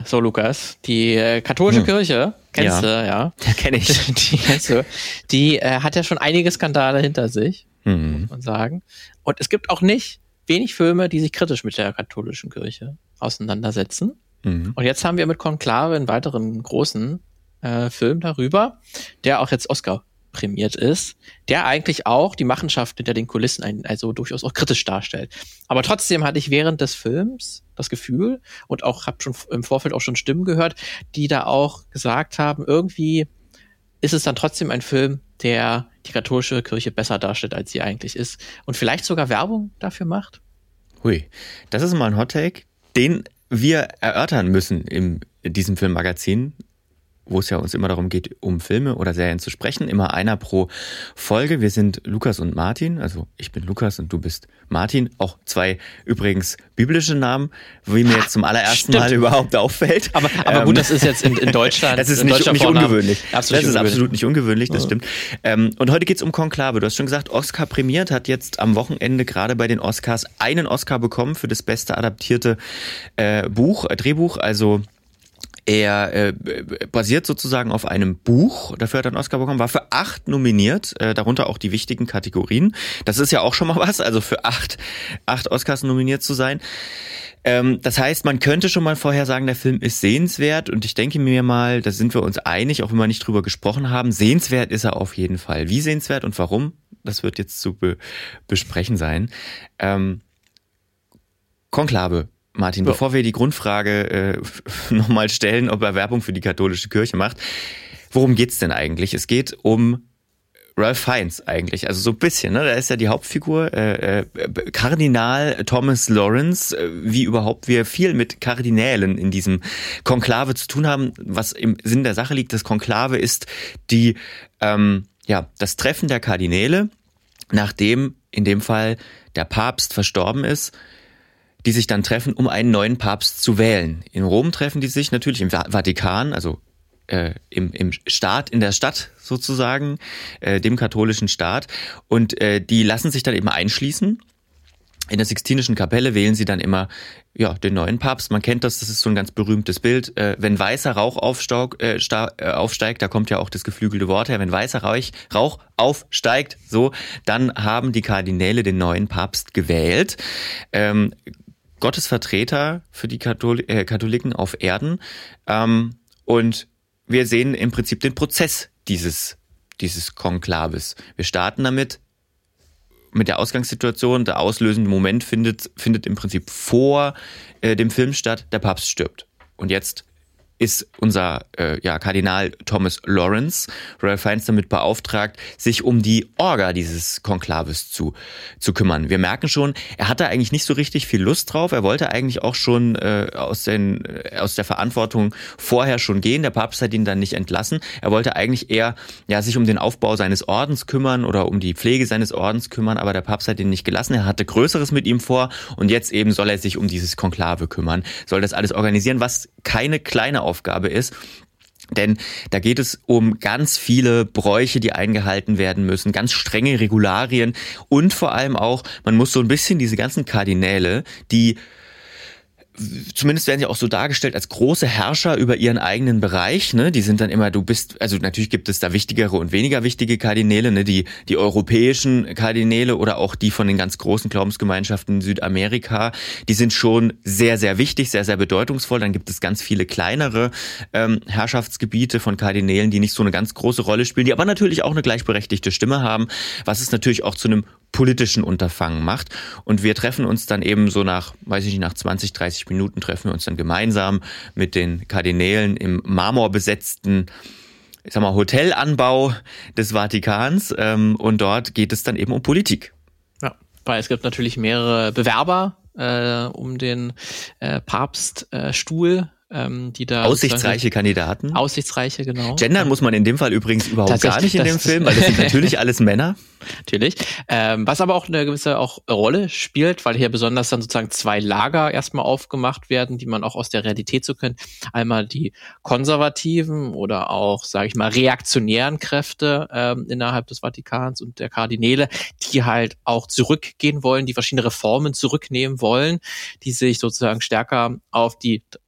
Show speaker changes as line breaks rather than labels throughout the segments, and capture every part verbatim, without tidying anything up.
So, Lukas, die äh, katholische hm. Kirche, kennst
ja.
du, ja?
Ja, kenn ich.
Die, kennst du, die äh, hat ja schon einige Skandale hinter sich,
mhm.
muss man sagen. Und es gibt auch nicht wenig Filme, die sich kritisch mit der katholischen Kirche auseinandersetzen.
Mhm.
Und jetzt haben wir mit Konklave einen weiteren großen äh, Film darüber, der auch jetzt Oscar prämiert ist, der eigentlich auch die Machenschaft hinter den Kulissen ein, also durchaus auch kritisch darstellt. Aber trotzdem hatte ich während des Films das Gefühl und auch habe schon im Vorfeld auch schon Stimmen gehört, die da auch gesagt haben, irgendwie ist es dann trotzdem ein Film, der die katholische Kirche besser darstellt, als sie eigentlich ist und vielleicht sogar Werbung dafür macht.
Hui, das ist mal ein Hot-Take, den wir erörtern müssen in diesem Filmmagazin, wo es ja uns immer darum geht, um Filme oder Serien zu sprechen. Immer einer pro Folge. Wir sind Lukas und Martin. Also ich bin Lukas und du bist Martin. Auch zwei übrigens biblische Namen, wie mir jetzt zum allerersten
Stimmt.
Mal überhaupt auffällt.
Aber, aber
ähm,
gut, das ist jetzt in, in Deutschland.
Das ist
in
nicht, nicht ungewöhnlich.
Absolut
das ist
ungewöhnlich.
absolut nicht ungewöhnlich, das
ja.
stimmt. Ähm, und heute geht es um Konklave. Du hast schon gesagt, Oscar prämiert, hat jetzt am Wochenende gerade bei den Oscars einen Oscar bekommen für das beste adaptierte äh, Buch, äh, Drehbuch, also Er äh, basiert sozusagen auf einem Buch, dafür hat er einen Oscar bekommen, war für acht nominiert, äh, darunter auch die wichtigen Kategorien. Das ist ja auch schon mal was, also für acht, acht Oscars nominiert zu sein. Ähm, das heißt, man könnte schon mal vorher sagen, der Film ist sehenswert und ich denke mir mal, da sind wir uns einig, auch wenn wir nicht drüber gesprochen haben, sehenswert ist er auf jeden Fall. Wie sehenswert und warum, das wird jetzt zu be- besprechen sein. Ähm, Konklave. Martin, ja. Bevor wir die Grundfrage äh, nochmal stellen, ob er Werbung für die katholische Kirche macht, worum geht's denn eigentlich? Es geht um Ralph Fiennes eigentlich, also so ein bisschen, ne? Da ist ja die Hauptfigur, äh, äh, Kardinal Thomas Lawrence, äh, wie überhaupt wir viel mit Kardinälen in diesem Konklave zu tun haben, was im Sinn der Sache liegt. Das Konklave ist die, ähm, ja, das Treffen der Kardinäle, nachdem in dem Fall der Papst verstorben ist, die sich dann treffen, um einen neuen Papst zu wählen. In Rom treffen die sich natürlich im Vatikan, also äh, im, im Staat, in der Stadt sozusagen, äh, dem katholischen Staat. Und äh, die lassen sich dann eben einschließen. In der Sixtinischen Kapelle wählen sie dann immer ja den neuen Papst. Man kennt das, das ist so ein ganz berühmtes Bild. Äh, wenn weißer Rauch aufstaug, äh, sta- äh, aufsteigt, da kommt ja auch das geflügelte Wort her, wenn weißer Rauch, Rauch aufsteigt, so, dann haben die Kardinäle den neuen Papst gewählt. Ähm, Gottes Vertreter für die Kathol- äh, Katholiken auf Erden. Ähm, und wir sehen im Prinzip den Prozess dieses, dieses Konklaves. Wir starten damit, mit der Ausgangssituation. Der auslösende Moment findet, findet im Prinzip vor äh, dem Film statt. Der Papst stirbt. Und jetzt ist unser äh, ja, Kardinal Thomas Lawrence, Ralph Fiennes, damit beauftragt, sich um die Orga dieses Konklaves zu, zu kümmern. Wir merken schon, er hatte eigentlich nicht so richtig viel Lust drauf. Er wollte eigentlich auch schon äh, aus, den, äh, aus der Verantwortung vorher schon gehen. Der Papst hat ihn dann nicht entlassen. Er wollte eigentlich eher ja, sich um den Aufbau seines Ordens kümmern oder um die Pflege seines Ordens kümmern, aber der Papst hat ihn nicht gelassen. Er hatte Größeres mit ihm vor und jetzt eben soll er sich um dieses Konklave kümmern, soll das alles organisieren, was keine kleine Aufgabe ist. Denn da geht es um ganz viele Bräuche, die eingehalten werden müssen, ganz strenge Regularien und vor allem auch, man muss so ein bisschen diese ganzen Kardinäle, die zumindest werden sie auch so dargestellt als große Herrscher über ihren eigenen Bereich, ne? Die sind dann immer, du bist, also natürlich gibt es da wichtigere und weniger wichtige Kardinäle, ne? Die, die europäischen Kardinäle oder auch die von den ganz großen Glaubensgemeinschaften in Südamerika, die sind schon sehr, sehr wichtig, sehr, sehr bedeutungsvoll. Dann gibt es ganz viele kleinere ähm, Herrschaftsgebiete von Kardinälen, die nicht so eine ganz große Rolle spielen, die aber natürlich auch eine gleichberechtigte Stimme haben, was es natürlich auch zu einem politischen Unterfangen macht. Und wir treffen uns dann eben so nach, weiß ich nicht, nach zwanzig, dreißig Minuten treffen wir uns dann gemeinsam mit den Kardinälen im marmorbesetzten, ich sag mal, Hotelanbau des Vatikans. Und dort geht es dann eben um Politik.
Ja, weil es gibt natürlich mehrere Bewerber äh, um den äh, Papststuhl. Ähm, die da
aussichtsreiche Kandidaten.
Aussichtsreiche, genau.
Gendern muss man in dem Fall übrigens überhaupt gar nicht in dem Film, weil das sind natürlich alles Männer.
Natürlich. Ähm, was aber auch eine gewisse auch Rolle spielt, weil hier besonders dann sozusagen zwei Lager erstmal aufgemacht werden, die man auch aus der Realität so kennt. Einmal die konservativen oder auch, sage ich mal, reaktionären Kräfte ähm, innerhalb des Vatikans und der Kardinäle, die halt auch zurückgehen wollen, die verschiedene Reformen zurücknehmen wollen, die sich sozusagen stärker auf die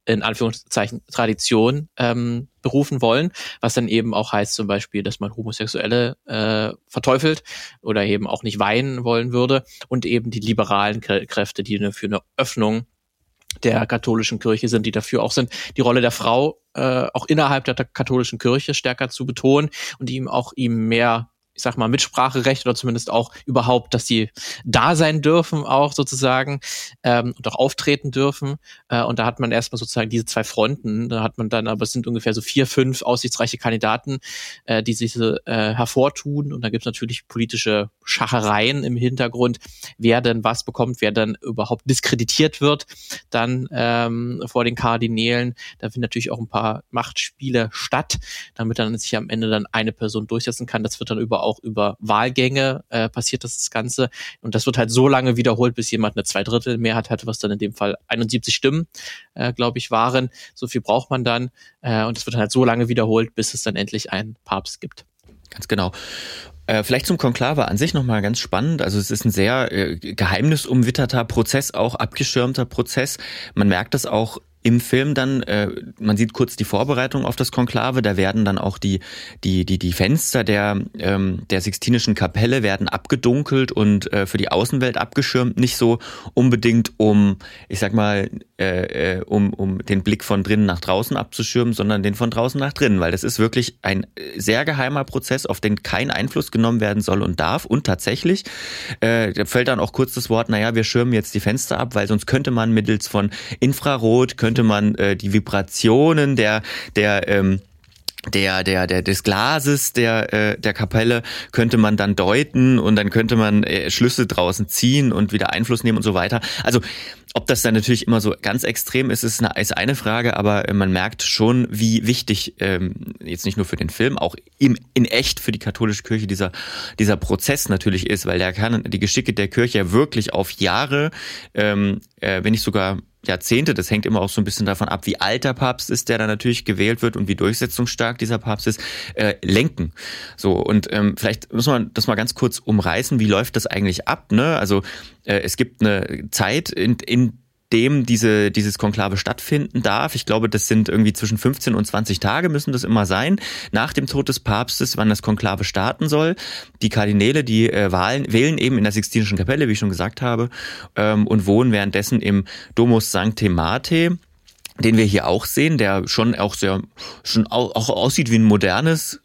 in Anführungszeichen Tradition ähm, berufen wollen, was dann eben auch heißt zum Beispiel, dass man Homosexuelle äh, verteufelt oder eben auch nicht weihen wollen würde und eben die liberalen K- Kräfte, die für eine Öffnung der katholischen Kirche sind, die dafür auch sind, die Rolle der Frau äh, auch innerhalb der katholischen Kirche stärker zu betonen und ihm auch ihm mehr, ich sag mal, Mitspracherecht oder zumindest auch überhaupt, dass sie da sein dürfen auch sozusagen ähm, und auch auftreten dürfen. Äh, und da hat man erstmal sozusagen diese zwei Fronten. Da hat man dann, aber es sind ungefähr so vier, fünf aussichtsreiche Kandidaten, äh, die sich äh, hervortun. Und da gibt es natürlich politische Schachereien im Hintergrund, wer denn was bekommt, wer dann überhaupt diskreditiert wird, dann ähm, vor den Kardinälen. Da finden natürlich auch ein paar Machtspiele statt, damit dann sich am Ende dann eine Person durchsetzen kann. Das wird dann über auch über Wahlgänge äh, passiert das, das Ganze. Und das wird halt so lange wiederholt, bis jemand eine Zweidrittelmehrheit hatte, was dann in dem Fall einundsiebzig Stimmen, äh, glaube ich, waren. So viel braucht man dann. Äh, und es wird halt so lange wiederholt, bis es dann endlich einen Papst gibt.
Ganz genau. Äh, vielleicht zum Konklave an sich nochmal ganz spannend. Also es ist ein sehr äh, geheimnisumwitterter Prozess, auch abgeschirmter Prozess. Man merkt das auch im Film dann, äh, man sieht kurz die Vorbereitung auf das Konklave, da werden dann auch die die die die Fenster der ähm, der Sixtinischen Kapelle werden abgedunkelt und äh, für die Außenwelt abgeschirmt, nicht so unbedingt um, ich sag mal, äh, um um den Blick von drinnen nach draußen abzuschirmen, sondern den von draußen nach drinnen, weil das ist wirklich ein sehr geheimer Prozess, auf den kein Einfluss genommen werden soll und darf. Und tatsächlich äh, da fällt dann auch kurz das Wort, naja, wir schirmen jetzt die Fenster ab, weil sonst könnte man mittels von Infrarot, könnte man äh, die Vibrationen der der ähm, der der der des Glases der äh, der Kapelle könnte man dann deuten und dann könnte man äh, Schlüsse draußen ziehen und wieder Einfluss nehmen und so weiter. Also ob das dann natürlich immer so ganz extrem ist, ist eine, ist eine Frage, aber man merkt schon, wie wichtig, ähm, jetzt nicht nur für den Film, auch im, in echt für die katholische Kirche dieser, dieser Prozess natürlich ist, weil der kann die Geschicke der Kirche ja wirklich auf Jahre, ähm, äh, wenn nicht sogar Jahrzehnte, das hängt immer auch so ein bisschen davon ab, wie alt der Papst ist, der dann natürlich gewählt wird und wie durchsetzungsstark dieser Papst ist, äh, lenken. So, und ähm, vielleicht muss man das mal ganz kurz umreißen, wie läuft das eigentlich ab, ne? Also äh, es gibt eine Zeit, in, in dem diese dieses Konklave stattfinden darf. Ich glaube, das sind irgendwie zwischen fünfzehn und zwanzig Tage müssen das immer sein, nach dem Tod des Papstes, wann das Konklave starten soll. Die Kardinäle, die äh, Wahlen, wählen eben in der Sixtinischen Kapelle, wie ich schon gesagt habe, ähm, und wohnen währenddessen im Domus Sanctae Marthae, den wir hier auch sehen, der schon auch sehr schon auch, auch aussieht wie ein modernes,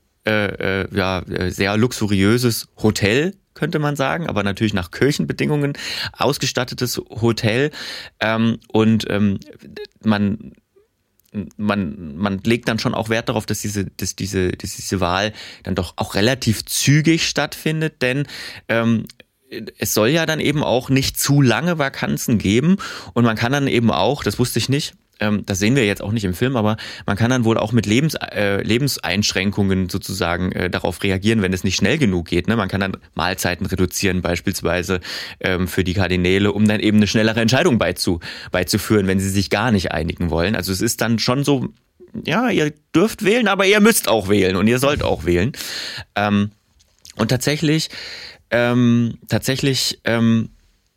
äh, äh, ja sehr luxuriöses Hotel, könnte man sagen, aber natürlich nach Kirchenbedingungen ausgestattetes Hotel. Ähm, und ähm, man man man legt dann schon auch Wert darauf, dass diese dass diese dass diese Wahl dann doch auch relativ zügig stattfindet, denn ähm, es soll ja dann eben auch nicht zu lange Vakanzen geben und man kann dann eben auch, das wusste ich nicht, ähm, das sehen wir jetzt auch nicht im Film, aber man kann dann wohl auch mit Lebens, äh, Lebenseinschränkungen sozusagen äh, darauf reagieren, wenn es nicht schnell genug geht. Ne? Man kann dann Mahlzeiten reduzieren beispielsweise ähm, für die Kardinäle, um dann eben eine schnellere Entscheidung beizu, beizuführen, wenn sie sich gar nicht einigen wollen. Also es ist dann schon so, ja, ihr dürft wählen, aber ihr müsst auch wählen und ihr sollt auch wählen. Ähm, und tatsächlich Ähm, tatsächlich ähm,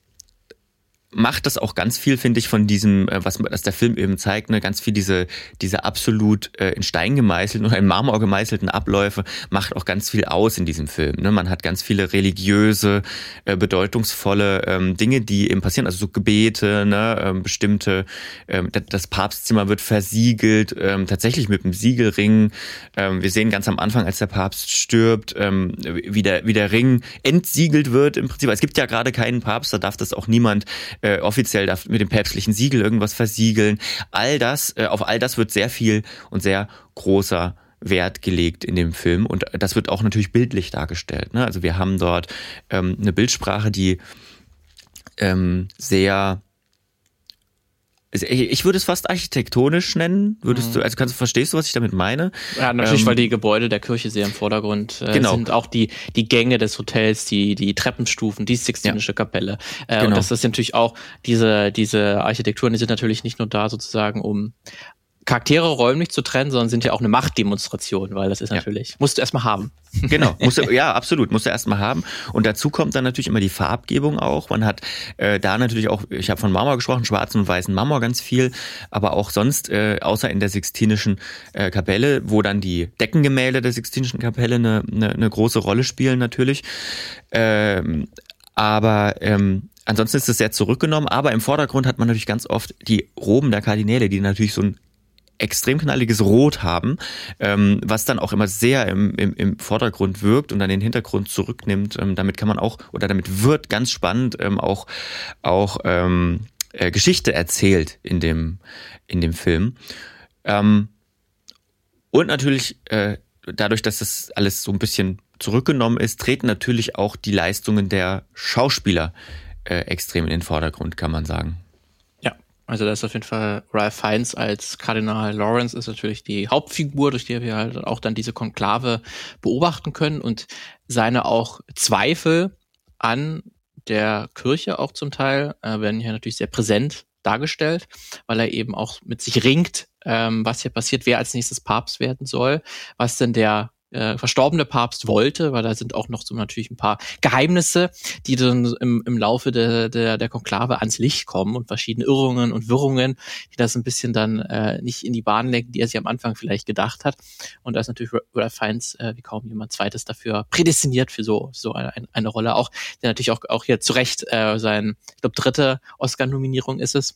macht das auch ganz viel, finde ich, von diesem, was, was der Film eben zeigt, ne, ganz viel diese diese absolut äh, in Stein gemeißelten oder in Marmor gemeißelten Abläufe macht auch ganz viel aus in diesem Film. Ne? Man hat ganz viele religiöse, äh, bedeutungsvolle ähm, Dinge, die eben passieren, also so Gebete, ne, ähm, bestimmte, ähm, das Papstzimmer wird versiegelt, ähm, tatsächlich mit einem Siegelring. Ähm, wir sehen ganz am Anfang, als der Papst stirbt, ähm, wie der wie der Ring entsiegelt wird im Prinzip. Es gibt ja gerade keinen Papst, da darf das auch niemand Äh, offiziell darf mit dem päpstlichen Siegel irgendwas versiegeln. All das, äh, auf all das wird sehr viel und sehr großer Wert gelegt in dem Film und das wird auch natürlich bildlich dargestellt. Ne? Also wir haben dort ähm, eine Bildsprache, die ähm, sehr, also ich würde es fast architektonisch nennen. Würdest du, also kannst du, verstehst du, was ich damit meine?
Ja, natürlich,
ähm,
weil die Gebäude der Kirche sehr im Vordergrund äh,
genau.
sind. Auch die die Gänge des Hotels, die die Treppenstufen, die Sixtinische ja. Kapelle. Äh, genau. Und das ist natürlich auch diese diese Architekturen, die sind natürlich nicht nur da sozusagen, um Charaktere räumlich zu trennen, sondern sind ja auch eine Machtdemonstration, weil das ist natürlich, ja. musst du erstmal haben.
Genau, musst du, ja, absolut, musst du erstmal haben. Und dazu kommt dann natürlich immer die Farbgebung auch. Man hat äh, da natürlich auch, ich habe von Marmor gesprochen, schwarzen und weißen Marmor ganz viel, aber auch sonst, äh, außer in der Sixtinischen äh, Kapelle, wo dann die Deckengemälde der Sixtinischen Kapelle eine, eine, eine große Rolle spielen natürlich. Ähm, aber ähm, ansonsten ist es sehr zurückgenommen, aber im Vordergrund hat man natürlich ganz oft die Roben der Kardinäle, die natürlich so ein extrem knalliges Rot haben, ähm, was dann auch immer sehr im, im, im Vordergrund wirkt und dann den Hintergrund zurücknimmt. Ähm, damit kann man auch, oder damit wird ganz spannend ähm, auch, auch ähm, äh, Geschichte erzählt in dem, in dem Film. Ähm, und natürlich, äh, dadurch, dass das alles so ein bisschen zurückgenommen ist, treten natürlich auch die Leistungen der Schauspieler äh, extrem in den Vordergrund, kann man sagen.
Also da ist auf jeden Fall Ralph Fiennes als Kardinal Lawrence ist natürlich die Hauptfigur, durch die wir halt auch dann diese Konklave beobachten können und seine auch Zweifel an der Kirche auch zum Teil äh, werden hier natürlich sehr präsent dargestellt, weil er eben auch mit sich ringt, ähm, was hier passiert, wer als nächstes Papst werden soll, was denn der äh, verstorbene Papst wollte, weil da sind auch noch so natürlich ein paar Geheimnisse, die dann im, im Laufe der, der, der Konklave ans Licht kommen und verschiedene Irrungen und Wirrungen, die das ein bisschen dann äh, nicht in die Bahn lenken, die er sich am Anfang vielleicht gedacht hat. Und da ist natürlich Ralph Fiennes äh, wie kaum jemand Zweites dafür prädestiniert für so so eine, eine Rolle. Auch der natürlich auch auch hier zu Recht äh, sein, ich glaube, dritte Oscar-Nominierung ist es.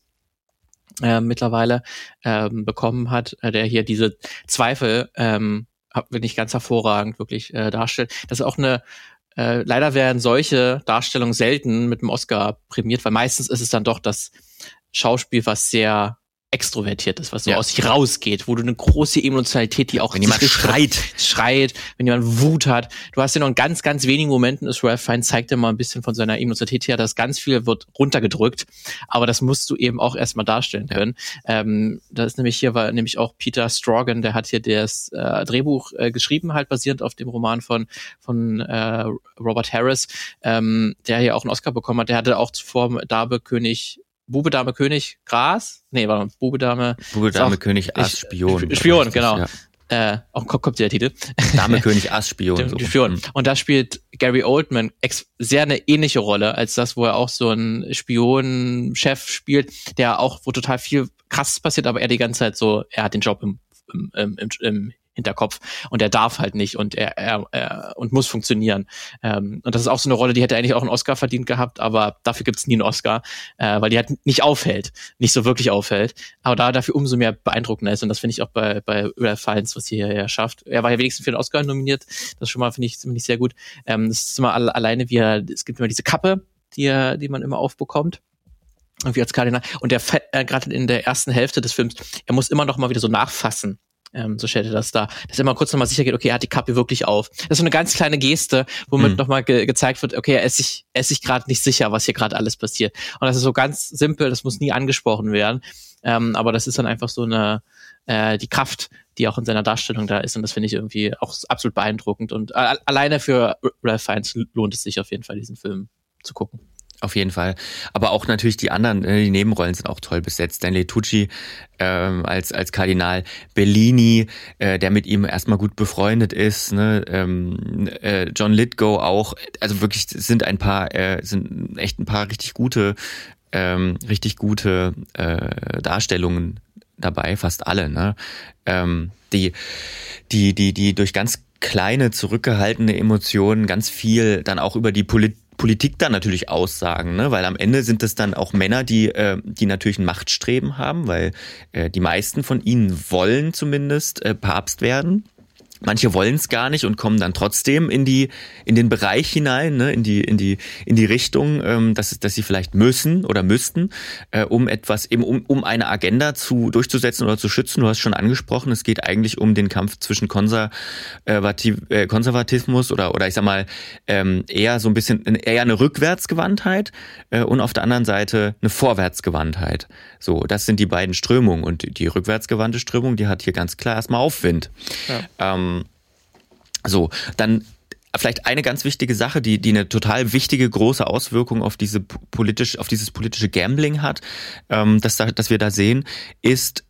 Äh, mittlerweile ähm, bekommen hat, äh, der hier diese Zweifel ähm, wirklich ganz hervorragend wirklich äh, darstellt. Das ist auch eine, äh, leider werden solche Darstellungen selten mit dem Oscar prämiert, weil meistens ist es dann doch das Schauspiel, was sehr extrovertiert ist, was so ja. aus sich rausgeht, wo du eine große Emotionalität, die auch
wenn jemand schreit,
schreit, wenn jemand Wut hat. Du hast ja noch in ganz, ganz wenigen Momenten, ist Ralph Fiennes zeigt ja mal ein bisschen von seiner Emotionalität her, dass ganz viel wird runtergedrückt, aber das musst du eben auch erstmal darstellen können. Ja. Ähm, das ist nämlich hier, war nämlich auch Peter Straughan, der hat hier das äh, Drehbuch äh, geschrieben, halt basierend auf dem Roman von von äh, Robert Harris, ähm, der hier auch einen Oscar bekommen hat. Der hatte auch zuvor Dame König Bube, Dame, König, Gras? Nee, warte mal, Bube, Dame...
Bube, Dame, König, Ass, Spion.
Spion, genau. Ja. Äh, auch kommt der Titel.
Dame, König, Ass, Spion.
So. Spion. Und da spielt Gary Oldman ex- sehr eine ähnliche Rolle als das, wo er auch so einen Spion-Chef spielt, der auch, wo total viel Krasses passiert, aber er die ganze Zeit so, er hat den Job im, im, im, im, im Hinterkopf und er darf halt nicht und er, er, er und muss funktionieren. Ähm, und das ist auch so eine Rolle, die hätte eigentlich auch einen Oscar verdient gehabt, aber dafür gibt's nie einen Oscar, äh, weil die halt nicht auffällt, nicht so wirklich auffällt, aber da dafür umso mehr beeindruckender ist und das finde ich auch bei bei Ralph Fiennes, was hier ja schafft. Er war ja wenigstens für den Oscar nominiert, das schon mal finde ich ziemlich sehr gut. Ähm, das ist immer alle, alleine, wie er, es gibt immer diese Kappe, die er, die man immer aufbekommt. Irgendwie als Kardinal. Und der äh, gerade in der ersten Hälfte des Films, er muss immer noch mal wieder so nachfassen. Ähm, so stellt er das da. Dass er mal kurz nochmal sicher geht, okay, er hat die Kappe wirklich auf. Das ist so eine ganz kleine Geste, womit mhm. nochmal ge- gezeigt wird, okay, er ist sich, er ist sich gerade nicht sicher, was hier gerade alles passiert. Und das ist so ganz simpel, das muss nie angesprochen werden. Ähm, aber das ist dann einfach so eine, äh, die Kraft, die auch in seiner Darstellung da ist. Und das finde ich irgendwie auch absolut beeindruckend. Und äh, alleine für Ralph Fiennes lohnt es sich auf jeden Fall, diesen Film zu gucken.
Auf jeden Fall. Aber auch natürlich die anderen, die Nebenrollen sind auch toll besetzt. Stanley Tucci ähm, als als Kardinal, Bellini, äh, der mit ihm erstmal gut befreundet ist, ne? ähm, äh, John Lithgow auch. Also wirklich sind ein paar, äh, sind echt ein paar richtig gute, ähm, richtig gute äh, Darstellungen dabei, fast alle. Ne? Ähm, die die die die durch ganz kleine zurückgehaltene Emotionen ganz viel dann auch über die Politik Politik dann natürlich aussagen, ne? Weil am Ende sind es dann auch Männer, die äh, die natürlich ein Machtstreben haben, weil äh, die meisten von ihnen wollen zumindest äh, Papst werden. Manche wollen es gar nicht und kommen dann trotzdem in die in den Bereich hinein, ne, in die in die in die Richtung, ähm, dass dass sie vielleicht müssen oder müssten, äh, um etwas eben um um eine Agenda zu durchzusetzen oder zu schützen. Du hast schon angesprochen, es geht eigentlich um den Kampf zwischen Konservativ, äh, Konservatismus oder oder ich sag mal ähm, eher so ein bisschen eher eine Rückwärtsgewandtheit äh, und auf der anderen Seite eine Vorwärtsgewandtheit. So, das sind die beiden Strömungen und die rückwärtsgewandte Strömung, die hat hier ganz klar erstmal Aufwind. Ja. Ähm, So, dann vielleicht eine ganz wichtige Sache, die die eine total wichtige große Auswirkung auf diese politisch auf dieses politische Gambling hat, ähm, dass da, dass wir da sehen, ist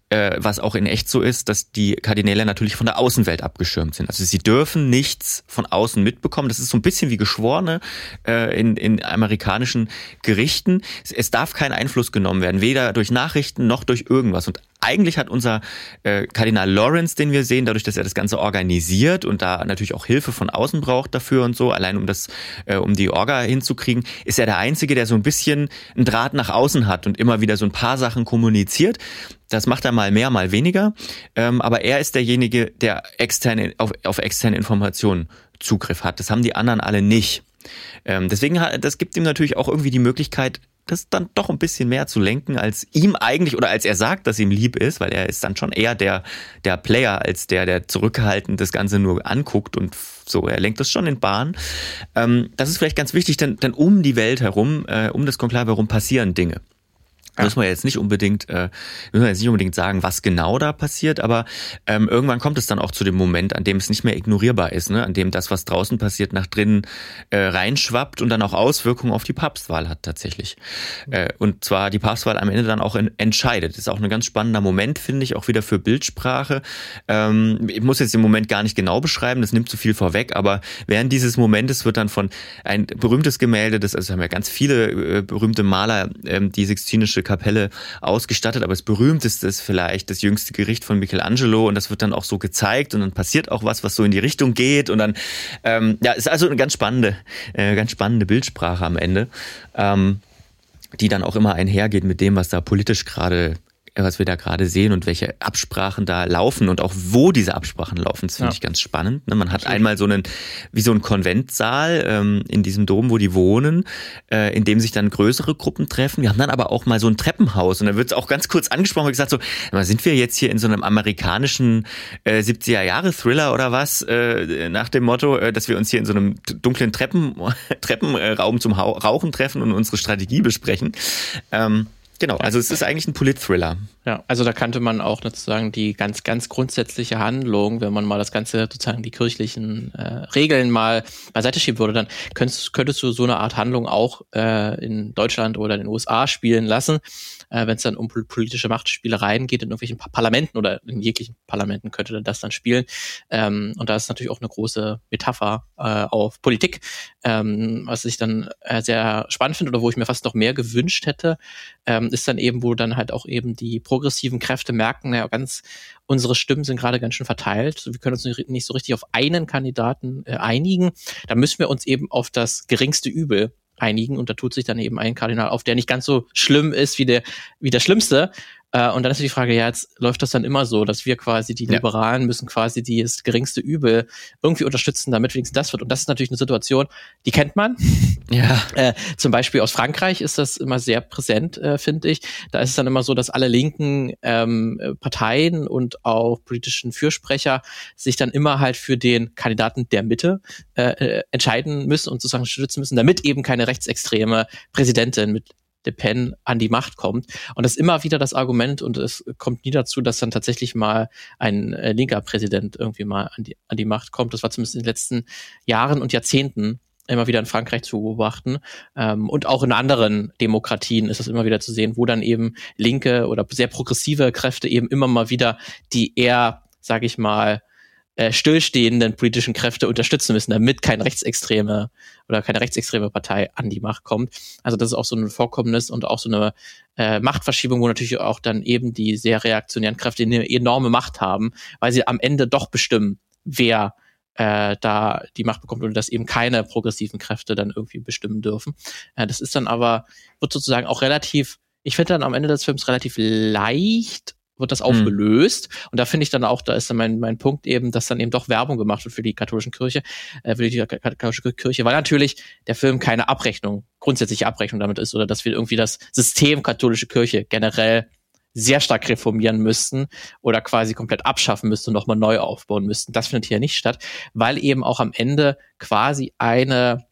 äh, was auch in echt so ist, dass die Kardinäle natürlich von der Außenwelt abgeschirmt sind. Also sie dürfen nichts von außen mitbekommen. Das ist so ein bisschen wie Geschworene äh, in, in amerikanischen Gerichten. Es, es darf kein Einfluss genommen werden, weder durch Nachrichten noch durch irgendwas. Und eigentlich hat unser äh, Kardinal Lawrence, den wir sehen, dadurch, dass er das Ganze organisiert und da natürlich auch Hilfe von außen braucht dafür und so, allein um das, äh, um die Orga hinzukriegen, ist er der Einzige, der so ein bisschen einen Draht nach außen hat und immer wieder so ein paar Sachen kommuniziert. Das macht er mal mehr, mal weniger. Ähm, aber er ist derjenige, der externe, auf, auf externe Informationen Zugriff hat. Das haben die anderen alle nicht. Ähm, deswegen, das gibt ihm natürlich auch irgendwie die Möglichkeit, das dann doch ein bisschen mehr zu lenken, als ihm eigentlich oder als er sagt, dass ihm lieb ist, weil er ist dann schon eher der, der Player, als der, der zurückhaltend das Ganze nur anguckt und so. Er lenkt das schon in Bahn. Ähm, das ist vielleicht ganz wichtig, denn, denn um die Welt herum, äh, um das Konklave herum passieren Dinge. Da müssen wir jetzt nicht unbedingt, äh, müssen wir jetzt nicht unbedingt sagen, was genau da passiert, aber ähm, irgendwann kommt es dann auch zu dem Moment, an dem es nicht mehr ignorierbar ist, ne? An dem das, was draußen passiert, nach drinnen äh, reinschwappt und dann auch Auswirkungen auf die Papstwahl hat tatsächlich. Äh, und zwar die Papstwahl am Ende dann auch in, entscheidet. Das ist auch ein ganz spannender Moment, finde ich, auch wieder für Bildsprache. Ähm, ich muss jetzt den Moment gar nicht genau beschreiben, das nimmt zu viel vorweg, aber während dieses Momentes wird dann von ein berühmtes Gemälde, das also haben ja ganz viele äh, berühmte Maler, ähm, die Sixtinische Kapelle ausgestattet, aber das berühmteste ist vielleicht das jüngste Gericht von Michelangelo und das wird dann auch so gezeigt und dann passiert auch was, was so in die Richtung geht und dann, ähm, ja, ist also eine ganz spannende, äh, ganz spannende Bildsprache am Ende, ähm, die dann auch immer einhergeht mit dem, was da politisch gerade was wir da gerade sehen und welche Absprachen da laufen und auch wo diese Absprachen laufen, das finde ja. ich ganz spannend. Man hat Absolut. einmal so einen, wie so einen Konventsaal ähm, in diesem Dom, wo die wohnen, äh, in dem sich dann größere Gruppen treffen. Wir haben dann aber auch mal so ein Treppenhaus und da wird es auch ganz kurz angesprochen und gesagt so, sind wir jetzt hier in so einem amerikanischen äh, siebziger-Jahre-Thriller oder was, äh, nach dem Motto, äh, dass wir uns hier in so einem dunklen Treppen, Treppenraum zum Rauchen treffen und unsere Strategie besprechen. Ähm, Genau, also es ist eigentlich ein Polit-Thriller.
Ja, also da kannte man auch sozusagen die ganz, ganz grundsätzliche Handlung, wenn man mal das Ganze sozusagen die kirchlichen äh, Regeln mal beiseite schieben würde, dann könntest, könntest du so eine Art Handlung auch äh, in Deutschland oder in den U S A spielen lassen, äh, wenn es dann um politische Machtspielereien geht in irgendwelchen Parlamenten oder in jeglichen Parlamenten könnte dann das dann spielen. Ähm, und da ist natürlich auch eine große Metapher äh, auf Politik, ähm, was ich dann äh, sehr spannend finde oder wo ich mir fast noch mehr gewünscht hätte, ähm, ist dann eben, wo dann halt auch eben die progressiven Kräfte merken, naja, ganz, unsere Stimmen sind gerade ganz schön verteilt. Wir können uns nicht so richtig auf einen Kandidaten äh, einigen. Da müssen wir uns eben auf das geringste Übel einigen und da tut sich dann eben ein Kardinal auf, der nicht ganz so schlimm ist wie der, wie der Schlimmste. Äh, und dann ist die Frage, ja, jetzt läuft das dann immer so, dass wir quasi, die Liberalen ja. müssen quasi die, das geringste Übel irgendwie unterstützen, damit wenigstens das wird. Und das ist natürlich eine Situation, die kennt man. Ja. Äh, zum Beispiel aus Frankreich ist das immer sehr präsent, äh, finde ich. Da ist es dann immer so, dass alle linken ähm, Parteien und auch politischen Fürsprecher sich dann immer halt für den Kandidaten der Mitte äh, entscheiden müssen und sozusagen stützen müssen, damit eben keine rechtsextreme Präsidentin mit Le Pen an die Macht kommt. Und das ist immer wieder das Argument und es kommt nie dazu, dass dann tatsächlich mal ein äh, linker Präsident irgendwie mal an die, an die Macht kommt. Das war zumindest in den letzten Jahren und Jahrzehnten immer wieder in Frankreich zu beobachten. Ähm, und auch in anderen Demokratien ist das immer wieder zu sehen, wo dann eben linke oder sehr progressive Kräfte eben immer mal wieder die eher, sage ich mal, äh, stillstehenden politischen Kräfte unterstützen müssen, damit kein rechtsextreme oder keine rechtsextreme Partei an die Macht kommt. Also das ist auch so ein Vorkommnis und auch so eine äh, Machtverschiebung, wo natürlich auch dann eben die sehr reaktionären Kräfte eine enorme Macht haben, weil sie am Ende doch bestimmen, wer äh, da die Macht bekommt und dass eben keine progressiven Kräfte dann irgendwie bestimmen dürfen. Äh, das ist dann aber, wird sozusagen auch relativ, ich finde dann am Ende des Films relativ leicht wird das aufgelöst. Mhm. Und da finde ich dann auch, da ist dann mein, mein Punkt eben, dass dann eben doch Werbung gemacht wird für die katholischen Kirche, äh, für die katholische Kirche, weil natürlich der Film keine Abrechnung, grundsätzliche Abrechnung damit ist oder dass wir irgendwie das System katholische Kirche generell sehr stark reformieren müssten oder quasi komplett abschaffen müssten und nochmal neu aufbauen müssten. Das findet hier nicht statt, weil eben auch am Ende quasi eine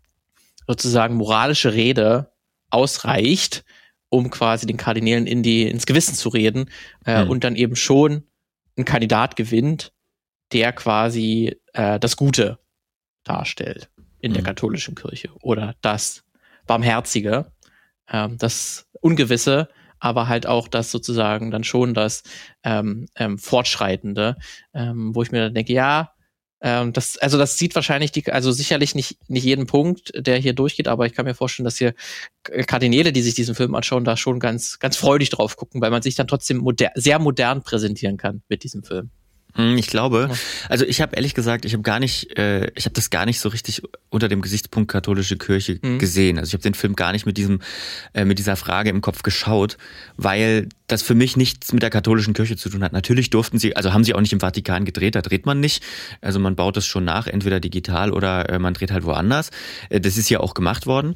sozusagen moralische Rede ausreicht, um quasi den Kardinälen in die, ins Gewissen zu reden äh, mhm. und dann eben schon ein Kandidat gewinnt, der quasi äh, das Gute darstellt in mhm. der katholischen Kirche oder das Barmherzige, äh, das Ungewisse, aber halt auch das sozusagen dann schon das ähm, ähm, Fortschreitende, ähm, wo ich mir dann denke, ja, ähm, das, also das sieht wahrscheinlich die, also sicherlich nicht nicht jeden Punkt, der hier durchgeht, aber ich kann mir vorstellen, dass hier Kardinäle, die sich diesen Film anschauen, da schon ganz ganz freudig drauf gucken, weil man sich dann trotzdem moder- sehr modern präsentieren kann mit diesem Film.
Ich glaube, also ich habe ehrlich gesagt, ich habe gar nicht, äh, ich habe das gar nicht so richtig unter dem Gesichtspunkt katholische Kirche mhm. gesehen. Also ich habe den Film gar nicht mit diesem, äh, mit dieser Frage im Kopf geschaut, weil das für mich nichts mit der katholischen Kirche zu tun hat. Natürlich durften sie, also haben sie auch nicht im Vatikan gedreht, da dreht man nicht. Also man baut das schon nach, entweder digital oder äh, man dreht halt woanders. Äh, das ist ja auch gemacht worden.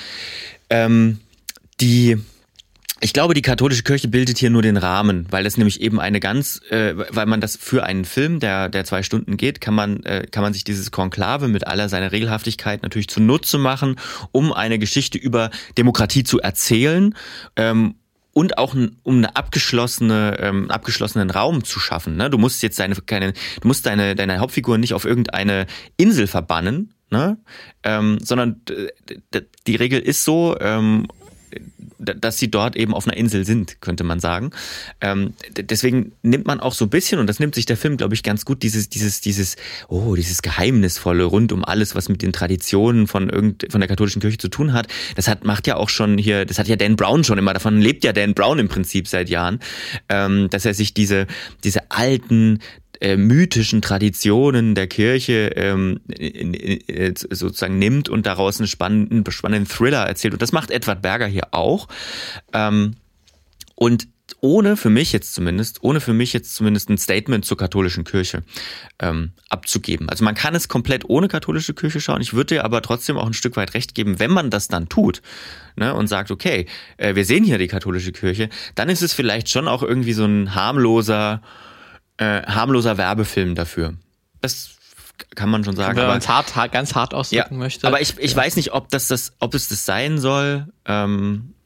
Ähm, die Ich glaube, die katholische Kirche bildet hier nur den Rahmen, weil das nämlich eben eine ganz, äh, weil man das für einen Film, der der zwei Stunden geht, kann man äh, kann man sich dieses Konklave mit aller seiner Regelhaftigkeit natürlich zunutze machen, um eine Geschichte über Demokratie zu erzählen. Ähm, Und auch um eine abgeschlossene, ähm, abgeschlossenen Raum zu schaffen. Ne? Du musst jetzt deine, keine, du musst deine, deine Hauptfigur nicht auf irgendeine Insel verbannen, ne? ähm, sondern d- d- die Regel ist so, ähm, dass sie dort eben auf einer Insel sind, könnte man sagen. Ähm, deswegen nimmt man auch so ein bisschen, und das nimmt sich der Film, glaube ich, ganz gut, dieses, dieses, dieses, oh, dieses Geheimnisvolle rund um alles, was mit den Traditionen von irgend, von der katholischen Kirche zu tun hat. Das hat, macht ja auch schon hier, das hat ja Dan Brown schon immer, davon lebt ja Dan Brown im Prinzip seit Jahren, ähm, dass er sich diese, diese alten, Äh, mythischen Traditionen der Kirche ähm, in, in, in, sozusagen nimmt und daraus einen spannenden, spannenden Thriller erzählt. Und das macht Edward Berger hier auch. Ähm, und ohne für mich jetzt zumindest, ohne für mich jetzt zumindest ein Statement zur katholischen Kirche ähm, abzugeben. Also man kann es komplett ohne katholische Kirche schauen. Ich würde dir aber trotzdem auch ein Stück weit recht geben, wenn man das dann tut, ne, und sagt, okay, äh, wir sehen hier die katholische Kirche, dann ist es vielleicht schon auch irgendwie so ein harmloser Äh, harmloser Werbefilm dafür. Das kann man schon sagen.
Wenn man es hart, hart, ganz hart ausdrücken
ja,
möchte.
Aber ich, ich
ja.
weiß nicht, ob das, das, ob es das sein soll. Ähm,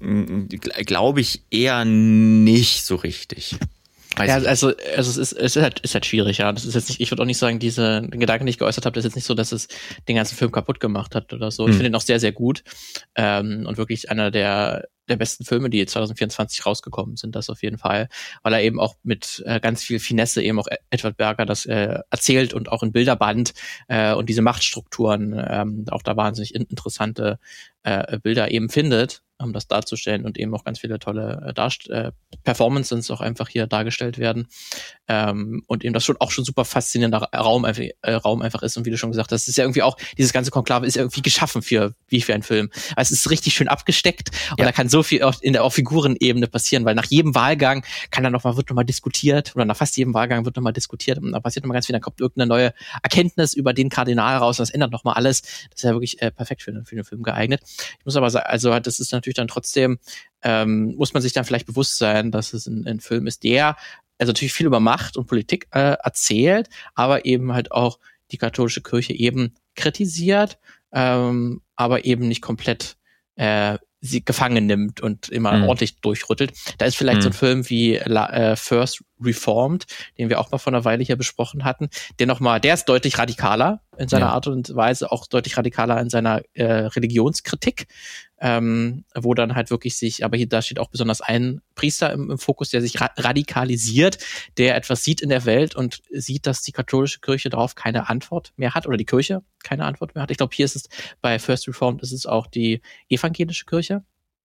Glaube ich eher nicht so richtig.
Ja, also, also es ist, es ist halt, ist halt schwierig, ja. Das ist jetzt nicht, ich würde auch nicht sagen, diese, den Gedanken, den ich geäußert habe, das ist jetzt nicht so, dass es den ganzen Film kaputt gemacht hat oder so. Ich hm. finde ihn auch sehr, sehr gut. Ähm, und wirklich einer der, der besten Filme, die zwanzig vierundzwanzig rausgekommen sind, das auf jeden Fall. Weil er eben auch mit äh, ganz viel Finesse eben auch Edward Berger das äh, erzählt und auch in Bilderband äh, und diese Machtstrukturen ähm, auch da wahnsinnig interessante äh, Bilder eben findet, um das darzustellen und eben auch ganz viele tolle äh, Darst- äh, Performances auch einfach hier dargestellt werden. Ähm, und eben das schon auch schon super faszinierender Raum einfach, äh, Raum einfach ist. Und wie du schon gesagt hast, das ist ja irgendwie auch, dieses ganze Konklave ist ja irgendwie geschaffen für, wie für einen Film. Also es ist richtig schön abgesteckt und ja. da kann so viel auch in der auf Figurenebene passieren, weil nach jedem Wahlgang kann dann noch mal, wird nochmal diskutiert oder nach fast jedem Wahlgang wird nochmal diskutiert und da passiert nochmal ganz viel, dann kommt irgendeine neue Erkenntnis über den Kardinal raus und das ändert nochmal alles. Das ist ja wirklich äh, perfekt für, für den Film geeignet. Ich muss aber sagen, also das ist natürlich dann trotzdem, ähm, muss man sich dann vielleicht bewusst sein, dass es ein, ein Film ist, der also natürlich viel über Macht und Politik äh, erzählt, aber eben halt auch die katholische Kirche eben kritisiert, ähm, aber eben nicht komplett äh, sie gefangen nimmt und immer mhm. ordentlich durchrüttelt. Da ist vielleicht mhm. so ein Film wie äh, First Reformed, den wir auch mal vor einer Weile hier besprochen hatten, der nochmal, der ist deutlich radikaler in seiner ja. Art und Weise, auch deutlich radikaler in seiner äh, Religionskritik, ähm, wo dann halt wirklich sich, aber hier, da steht auch besonders ein Priester im, im Fokus, der sich ra- radikalisiert, der etwas sieht in der Welt und sieht, dass die katholische Kirche darauf keine Antwort mehr hat oder die Kirche keine Antwort mehr hat. Ich glaube, hier ist es, bei First Reformed ist es auch die evangelische Kirche,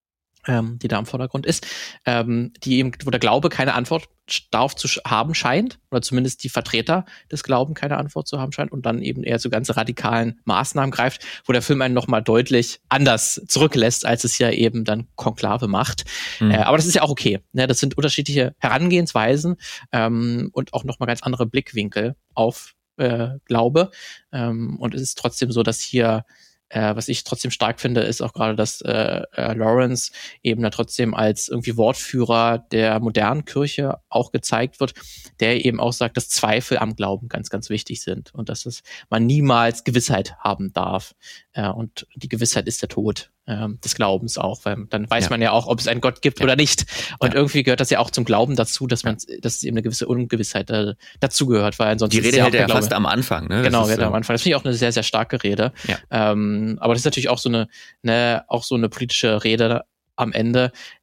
ähm, die da im Vordergrund ist, ähm, die eben, wo der Glaube keine Antwort darauf zu haben scheint, oder zumindest die Vertreter des Glauben keine Antwort zu haben scheint und dann eben eher zu ganz radikalen Maßnahmen greift, wo der Film einen nochmal deutlich anders zurücklässt, als es ja eben dann Konklave macht. Mhm. Äh, aber das ist ja auch okay. Ne? Das sind unterschiedliche Herangehensweisen ähm, und auch nochmal ganz andere Blickwinkel auf äh, Glaube. Ähm, und es ist trotzdem so, dass hier Äh, was ich trotzdem stark finde, ist auch gerade, dass äh, äh, Lawrence eben da trotzdem als irgendwie Wortführer der modernen Kirche auch gezeigt wird, der eben auch sagt, dass Zweifel am Glauben ganz, ganz wichtig sind und dass es man niemals Gewissheit haben darf. Äh, und die Gewissheit ist der Tod äh, des Glaubens auch, weil dann weiß ja. man ja auch, ob es einen Gott gibt ja. oder nicht. Und ja. irgendwie gehört das ja auch zum Glauben dazu, dass man, dass es eben eine gewisse Ungewissheit äh, dazugehört, weil ansonsten
die Rede hält er ja fast am Anfang, ne?
Genau,
das ist,
ja, am Anfang. Das finde ich auch eine sehr, sehr starke Rede. Ja. Ähm, aber das ist natürlich auch so eine, eine, auch so eine politische Rede am Ende,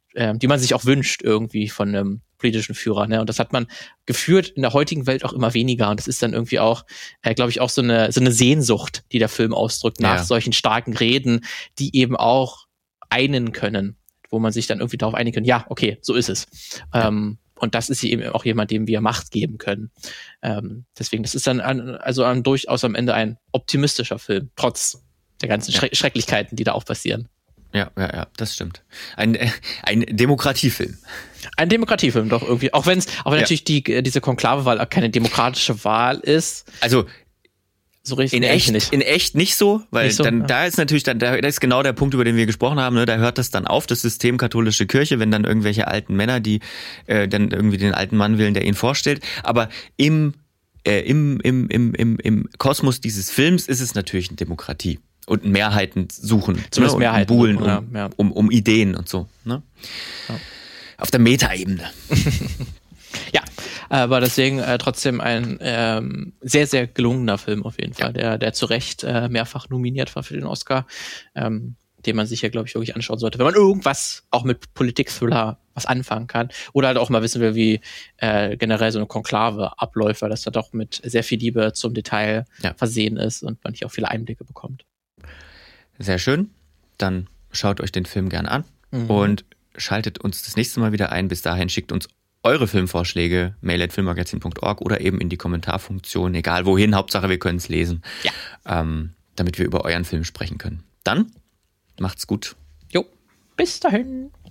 äh, die man sich auch wünscht irgendwie von einem politischen Führer. Ne? Und das hat man geführt in der heutigen Welt auch immer weniger. Und das ist dann irgendwie auch, äh, glaube ich, auch so eine so eine Sehnsucht, die der Film ausdrückt nach
Ja.
solchen starken Reden, die eben auch einen können, wo man sich dann irgendwie darauf einigen kann, ja, okay, so ist es. Ja. Ähm, und das ist eben auch jemand, dem wir Macht geben können. Ähm, deswegen, das ist dann an, also an, durchaus am Ende ein optimistischer Film, trotz der ganzen ja. Schre- Schrecklichkeiten, die da auch passieren.
Ja, ja, ja, das stimmt. Ein, äh, ein Demokratiefilm.
Ein Demokratiefilm doch irgendwie. Auch wenn es, auch wenn
ja.
natürlich die, diese Konklavewahl keine demokratische Wahl ist.
Also,
so richtig
in echt nicht. In echt nicht so, weil nicht so, dann, ja. da ist natürlich, dann, da ist genau der Punkt, über den wir gesprochen haben, ne? Da hört das dann auf, das System katholische Kirche, wenn dann irgendwelche alten Männer, die äh, dann irgendwie den alten Mann wählen, der ihn vorstellt. Aber im, äh, im, im, im, im, im Kosmos dieses Films ist es natürlich eine Demokratie. Und Mehrheiten suchen.
Zumindest
ne?
Mehrheiten.
Und buhlen um,
ja, ja.
um, um Ideen und so. Ne? Ja. Auf der Metaebene.
Ja, aber deswegen äh, trotzdem ein ähm, sehr, sehr gelungener Film auf jeden Fall, ja. der, der zu Recht äh, mehrfach nominiert war für den Oscar, ähm, den man sich ja, glaube ich, wirklich anschauen sollte, wenn man irgendwas auch mit Politik-Thriller was anfangen kann oder halt auch mal wissen will, wie äh, generell so eine Konklave abläuft, weil das da doch mit sehr viel Liebe zum Detail ja. versehen ist und man hier auch viele Einblicke bekommt.
Sehr schön. Dann schaut euch den Film gern an mhm. und schaltet uns das nächste Mal wieder ein. Bis dahin schickt uns eure Filmvorschläge, mail at filmmagazin punkt org oder eben in die Kommentarfunktion, egal wohin, Hauptsache wir können es lesen,
ja.
ähm, damit wir über euren Film sprechen können. Dann macht's gut.
Jo, bis dahin.